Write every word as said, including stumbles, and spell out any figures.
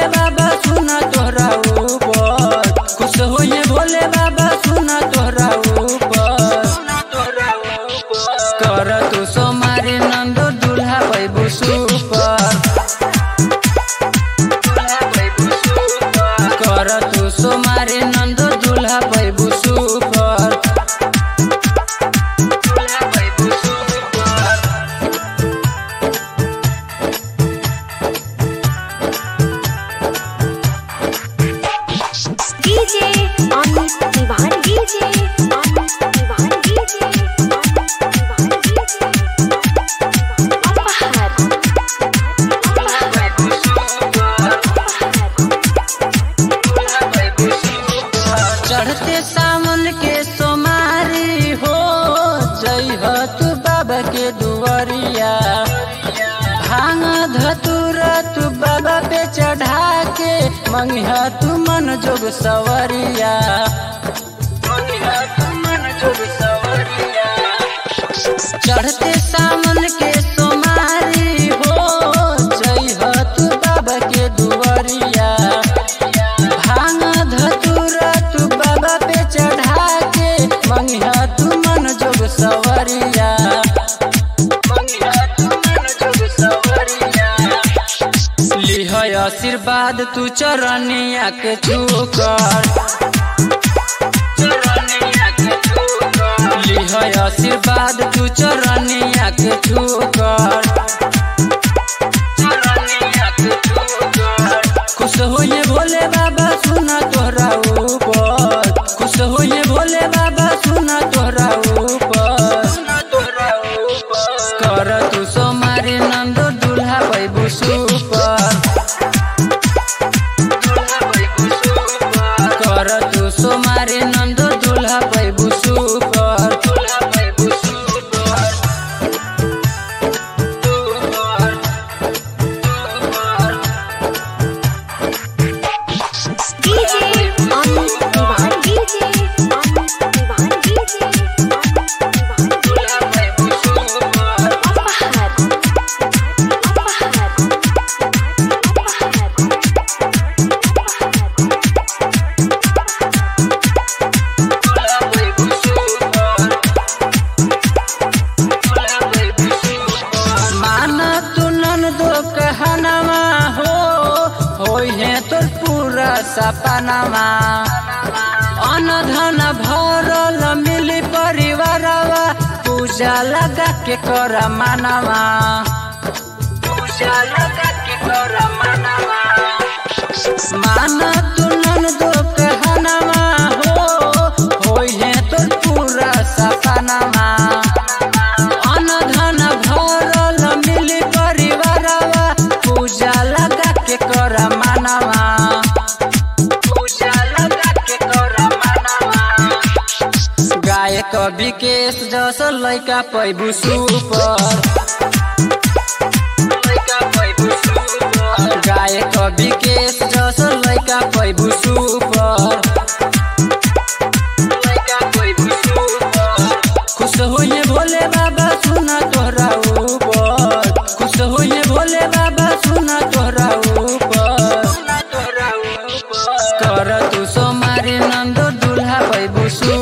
भोले बाबा सुना तोहरा ऊपर, खुश होइए भोले बाबा सुना तोहरा ऊपर। कर तू सोमारी नंदो दूल्हा पैबू सुपर, कर तू सोमारी नंदो दूल्हा पैबू सुपर। डीजे अमित दीवान डीजे अमित दीवान डीजे अमित दीवान डीजे चढ़ते सावन के सोमारी हो जय हो तू बाबा के दुआरिया, भांग धतूरा तू बाबा पे चढ़ा के मंगिहा तू मन जोग सवरिया, मंगिहा तू मन जोग सवरिया। चढ़ते सावन के सोमारी हो जय हो तू बाबा के दुआरिया, भांग धतूरा तू बाबा पे चढ़ा के मंगिहा तू मन जोग सवरिया, मंगिहा तू मन जोग सवरिया। लिह आशीर्वाद तू चरनिया के छूकर, लिह आशीर्वाद तू चरनिया के छूकर। खुश होइए भोले बाबा सुना तोहरा ऊपर, खुश होइए भोले बाबा सुना तोहरा ऊपर। कर तू सोमारी नंदो दूल्हा पैबू सुपर, कर तू सोमारी नंदो दूल्हा पैबू सुपर। डीजे अमित दीवान डीजे अमित दीवान डीजे अमित दीवान अपहर माना तू नंदो कहनवा हो होई है तोर पूरा सपनावा, अन धन भरल मिली परिवारवा, पूजा लगा के कर मनवा, पूजा लगा के कर मनवा। माना तू नंदो कहनवा हो होई है तोर पूरा सपनावा, अन धन भरल मिली परिवारवा, पूजा लगा के कर मनवा, पूजा लगा के कर मनवा। गायक विकेश जस लैका पैबू सुपर, गायक विकेश जस लैका पैबू सुपर। खुश होइए भोले बाबा सुना तोहरा ऊपर, खुश होइए भोले बाबा सुना तोहरा ऊपर। कर तू सोमारी नंदो दूल्हा पैबू सुपर।